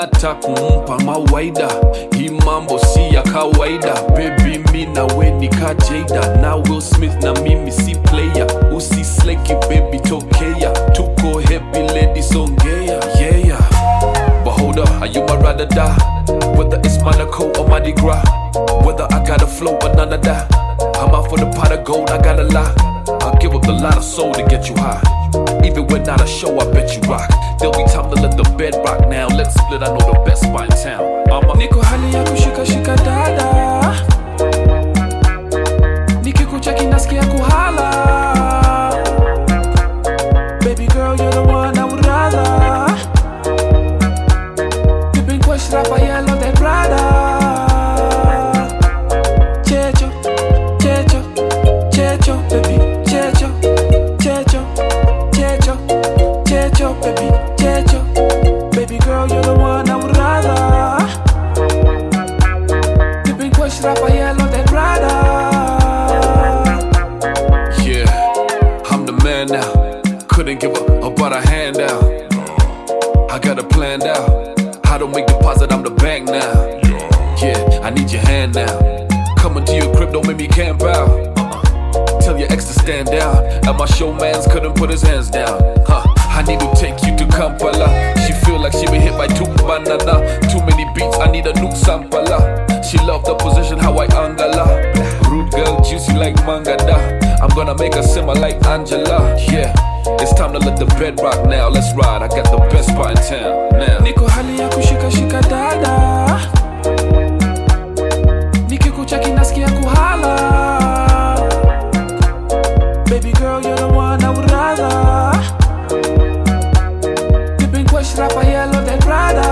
nata kumpa mawaida. Hii mambo si ya kawaida. Baby mi na we ni ka Jada na Will Smith na mimi si player. Usisleki baby tokea. Tuko happy ladies ongea. Yeah. But hold up, are you my ride or die? Whether it's Monaco or Mardi Gras, whether I got a flow or none of that, I'm out for the pot of gold, I got a lot. I'll give up a lot of soul to get you high. Even when not a show, I bet you rock. There'll be time to let the bed rock now. Let's split, I know the best spot in town. Niko hali ya kushika shika dada, nikikucheki nasikia kuhala. Baby girl, you're the one I would rather. Dipping question up, I yell on that Prada. Checho, checho, checho, baby, checho, checho, checho, checho, baby, checho. Baby girl, you're the one I would rather. Dipping question up, I yell on that Prada. Yeah, I'm the man now. Couldn't give up about a handout. I got it planned out. How to make deposit, I'm the bank now. Yeah, I need your hand now. Coming to your crib, don't make me camp out. Tell your ex to stand down. And my showmans couldn't put his hands down. I need to take you to Kampala. She feel like she been hit by two banana. Too many beats, I need a new sampala. She love the position, how I angala. Rude girl, juicy like mangada. I'm gonna make her simmer like Angela. Yeah, it's time to let the bed rock now. Let's ride, I got the best spot in town now. Niko hali ya kushika shika dada, nikikucheki nasikia kuhala. Baby girl, you're the one I would rather. Dipping question up, I yell on that Prada.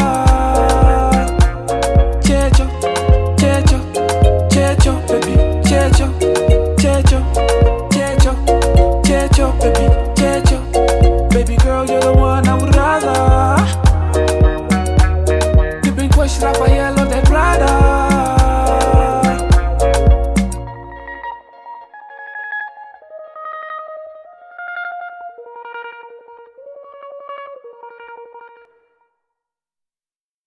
Checho, checho, checho, baby, checho, checho, checho, checho, baby, checho. Baby girl, you're the one I would rather. Dipping question up, I yell on that Prada.